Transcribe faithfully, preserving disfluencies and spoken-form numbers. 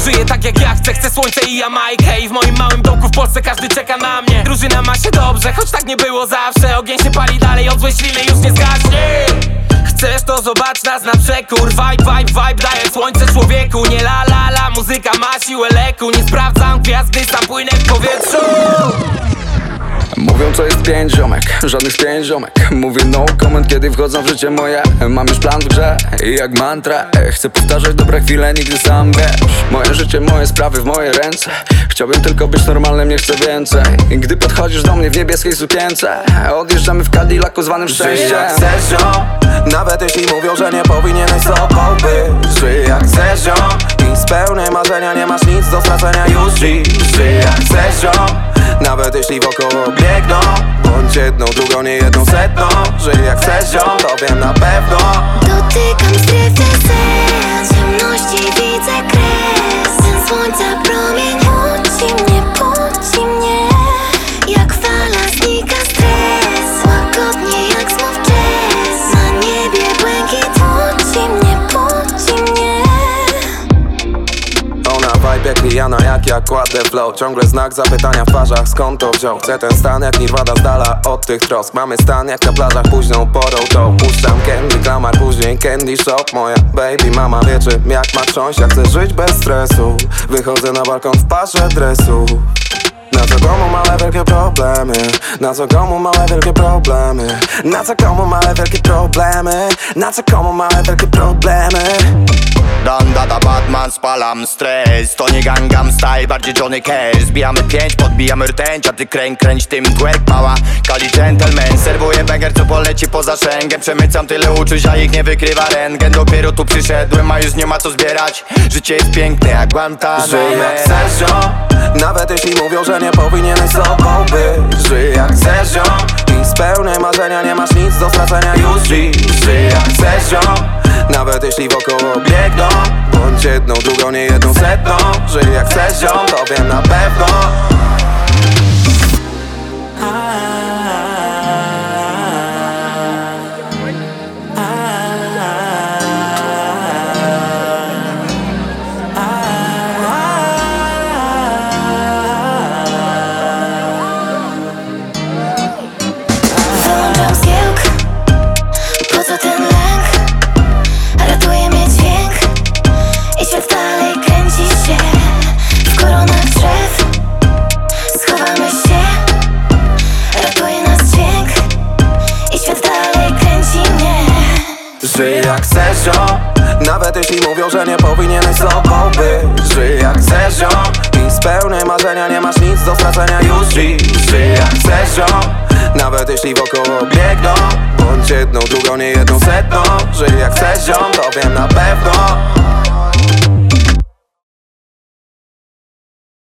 Żyję tak jak ja chcę, chcę słońce i Jamajkę. I w moim małym domku w Polsce każdy czeka na mnie. Drużyna ma się dobrze, choć tak nie było zawsze. Ogień się pali dalej, od złej śliny już nie zgaśnie. Chcesz to zobacz nas na przekór. Vibe, vibe, vibe, daje słońce człowieku. Nie la la la, muzyka ma siłę leku. Nie sprawdzam gwiazdy, sam płynę w powietrzu. Mówią co jest pięć ziomek, żadnych pięć ziomek. Mówię no comment, kiedy wchodzą w życie moje. Mam już plan w grze i jak mantra chcę powtarzać dobre chwile, nigdy sam wiesz. Moje życie, moje sprawy w moje ręce. Chciałbym tylko być normalnym, nie chcę więcej. Gdy podchodzisz do mnie w niebieskiej sukience, odjeżdżamy w Cadillacu zwanym szczęściem. Żyj jak chcesz, ją, nawet jeśli mówią, że nie powinieneś sobą być. Żyj jak chcesz, ją, i spełniaj marzenia, nie masz nic do stracenia, już żyj. Żyj jak chcesz, ją, nawet jeśli wokoło biegną. Bądź jedną, drugą, nie jedną setną. Żyj jak chcesz, ją, to wiem na pewno. Dotykam strefy sen, ciemności widzę kres. Ten słońca promień budzi mnie, budzi mnie. Jak fala znika stres, łagodnie jak znów jazz. Na niebie błękit budzi mnie, budzi mnie. Ona vibe jak Rihanna, jak ja kładę flow. Ciągle znak zapytania w twarzach, skąd to wziął. Chcę ten stan jak Nirvana z dala od tych trosk. Mamy stan jak na plażach późną porą to puszczam Candy Klamar, później Candy Shop. Moja baby mama wie czym jak ma trząść. Ja chcę żyć bez stresu, wychodzę na balkon w parze dresu. Na co komu małe wielkie problemy, na co komu małe wielkie problemy, na co komu małe wielkie problemy, na co komu małe wielkie problemy. Dan dada Batman, spalam stres. To nie Gangnam Style, bardziej Johnny Cash. Zbijamy pięć, podbijamy rtęć, a ty kręć, kręć tym twerk mała. Kali gentleman, serwuję banger, co poleci poza Schengen. Przemycam tyle uczuć, a ich nie wykrywa rentgen. Dopiero tu przyszedłem, a już nie ma co zbierać. Życie jest piękne jak Guantanamo. Żyj jak chcesz, ją, nawet jeśli mówią, że nie powinieneś sobą być. Żyj jak chcesz, ją, i spełniaj marzenia, nie masz nic do stracenia, już żyj. Żyj jak chcesz, ją, nawet jeśli wokoło biegną. Bądź jedną, drugą, nie jedną setną. Żyj jak chcesz, ją, to wiem na pewno. Wyłączam zgiełk, po co ten lęk? Ratuje mnie dźwięk i świat dalej kręci się. W koronach drzew schowamy się. Ratuje nas dźwięk i świat dalej kręci mnie. Żyj jak chcesz, ją, nawet jeśli mówią, że nie powinieneś sobą być. Żyj jak chcesz, ją, i spełniaj marzenia, nie masz nic do stracenia, już żyj. Żyj jak chcesz, ją, nawet jeśli wokoło biegną. Bądź jedną, drugą, nie jedną setną. Żyj jak chcesz, ją, to wiem na pewno.